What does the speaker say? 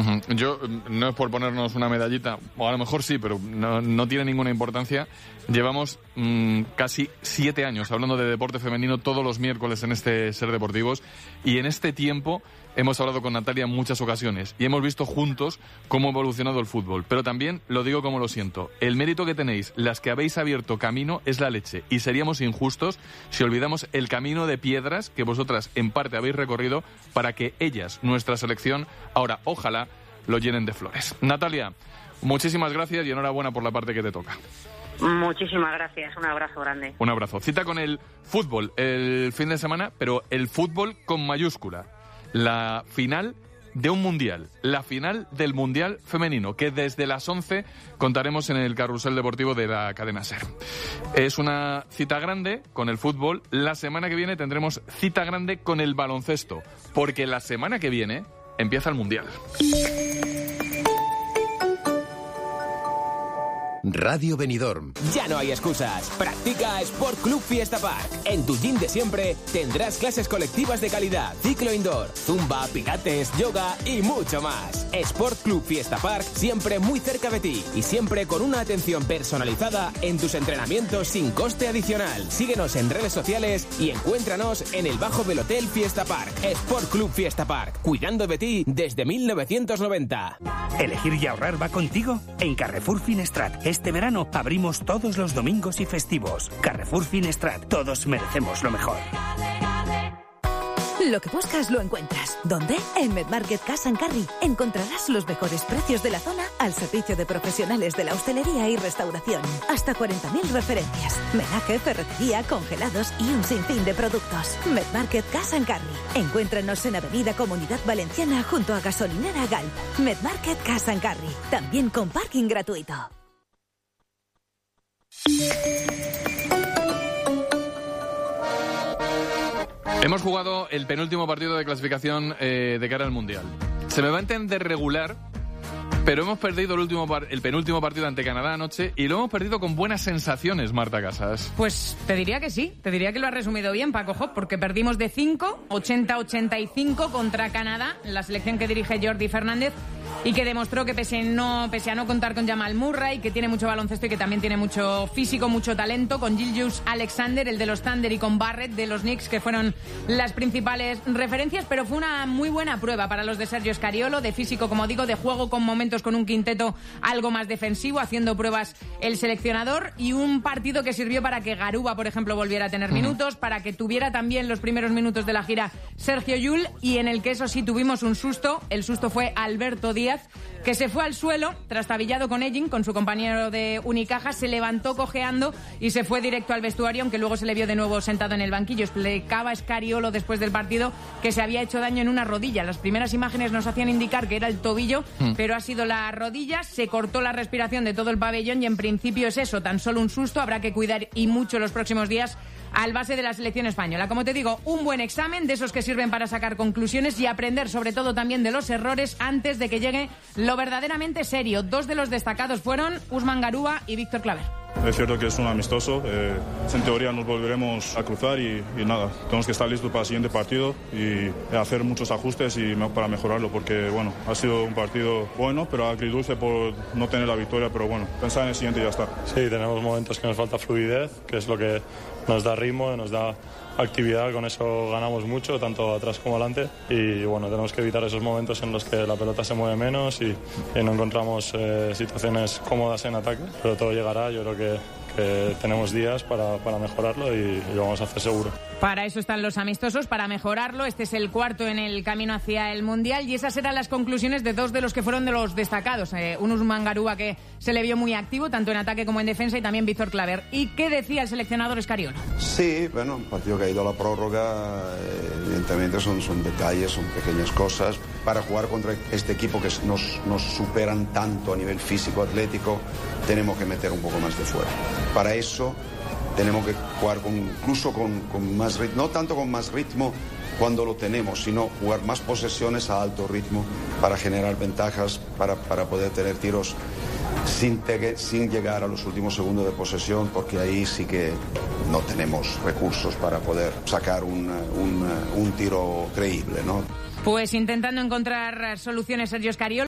Yo, no es por ponernos una medallita, o a lo mejor sí, pero no tiene ninguna importancia. Llevamos casi 7 años hablando de deporte femenino todos los miércoles en este Ser Deportivos, y en este tiempo hemos hablado con Natalia en muchas ocasiones y hemos visto juntos cómo ha evolucionado el fútbol. Pero también, lo digo como lo siento, el mérito que tenéis, las que habéis abierto camino, es la leche, y seríamos injustos si olvidamos el camino de piedras que vosotras en parte habéis recorrido para que ellas, nuestra selección, ahora ojalá lo llenen de flores. Natalia, muchísimas gracias y enhorabuena por la parte que te toca. Muchísimas gracias, un abrazo grande. Un abrazo. Cita con el fútbol el fin de semana, pero el fútbol con mayúscula. La final de un mundial, la final del mundial femenino, que desde las 11 contaremos en el carrusel deportivo de la cadena SER. Es una cita grande con el fútbol. La semana que viene tendremos cita grande con el baloncesto, porque la semana que viene empieza el mundial. Radio Benidorm. Ya no hay excusas. Practica Sport Club Fiesta Park. En tu gym de siempre tendrás clases colectivas de calidad, ciclo indoor, zumba, pilates, yoga y mucho más. Sport Club Fiesta Park, siempre muy cerca de ti y siempre con una atención personalizada en tus entrenamientos sin coste adicional. Síguenos en redes sociales y encuéntranos en el bajo del Hotel Fiesta Park. Sport Club Fiesta Park, cuidando de ti desde 1990. ¿Elegir y ahorrar va contigo? En Carrefour Finestrat, este verano abrimos todos los domingos y festivos. Carrefour Finestrat, todos merecemos lo mejor. Lo que buscas lo encuentras. ¿Dónde? En Medmarket Cash & Carry. Encontrarás los mejores precios de la zona al servicio de profesionales de la hostelería y restauración. Hasta 40.000 referencias. Menaje, ferretería, congelados y un sinfín de productos. Medmarket Cash & Carry. Encuéntranos en Avenida Comunidad Valenciana junto a Gasolinera Galp. Medmarket Cash & Carry. También con parking gratuito. Hemos jugado el penúltimo partido de clasificación de cara al Mundial. Se me va a entender regular, pero hemos perdido el penúltimo partido ante Canadá anoche y lo hemos perdido con buenas sensaciones, Marta Casas. Pues te diría que sí, te diría que lo has resumido bien, Paco Job, porque perdimos de 5, 80-85 contra Canadá, la selección que dirige Jordi Fernández, y que demostró que pese a no contar con Jamal Murray, que tiene mucho baloncesto y que también tiene mucho físico, mucho talento, con Gilgeous Alexander, el de los Thunder, y con Barrett de los Knicks, que fueron las principales referencias, pero fue una muy buena prueba para los de Sergio Scariolo, de físico, como digo, de juego con momentos con un quinteto algo más defensivo, haciendo pruebas el seleccionador, y un partido que sirvió para que Garuba, por ejemplo, volviera a tener minutos, para que tuviera también los primeros minutos de la gira Sergio Llull, y en el que eso sí tuvimos un susto. El susto fue Alberto Díaz, que se fue al suelo, trastabillado con Edging, con su compañero de Unicaja, se levantó cojeando y se fue directo al vestuario, aunque luego se le vio de nuevo sentado en el banquillo. Explicaba Scariolo después del partido que se había hecho daño en una rodilla. Las primeras imágenes nos hacían indicar que era el tobillo, pero ha sido la rodilla. Se cortó la respiración de todo el pabellón y en principio es eso, tan solo un susto. Habrá que cuidar y mucho los próximos días al base de la selección española. Como te digo, un buen examen, de esos que sirven para sacar conclusiones y aprender sobre todo también de los errores antes de que llegue lo verdaderamente serio. Dos de los destacados fueron Usman Garuba y Víctor Claver. Es cierto que es un amistoso, en teoría nos volveremos a cruzar y nada, tenemos que estar listos para el siguiente partido y hacer muchos ajustes para mejorarlo, porque bueno, ha sido un partido bueno, pero agridulce por no tener la victoria, pero bueno, pensar en el siguiente y ya está. Sí, tenemos momentos que nos falta fluidez, que es lo que nos da ritmo, nos da actividad, con eso ganamos mucho, tanto atrás como adelante, y bueno, tenemos que evitar esos momentos en los que la pelota se mueve menos y no encontramos situaciones cómodas en ataque, pero todo llegará. Yo creo que tenemos días para mejorarlo y lo vamos a hacer seguro. Para eso están los amistosos, para mejorarlo. Este es el cuarto en el camino hacia el Mundial, y esas eran las conclusiones de dos de los que fueron de los destacados. Un Usman Garuba que se le vio muy activo, tanto en ataque como en defensa, y también Víctor Claver. ¿Y qué decía el seleccionador Scariolo? Sí, bueno, un partido que ha ido a la prórroga, evidentemente son detalles, son pequeñas cosas. Para jugar contra este equipo que nos superan tanto a nivel físico-atlético, tenemos que meter un poco más de fuera. Para eso tenemos que jugar incluso con más ritmo, no tanto con más ritmo cuando lo tenemos, sino jugar más posesiones a alto ritmo para generar ventajas, para poder tener tiros sin llegar a los últimos segundos de posesión, porque ahí sí que no tenemos recursos para poder sacar un tiro creíble, ¿no? Pues intentando encontrar soluciones Sergio Scariolo.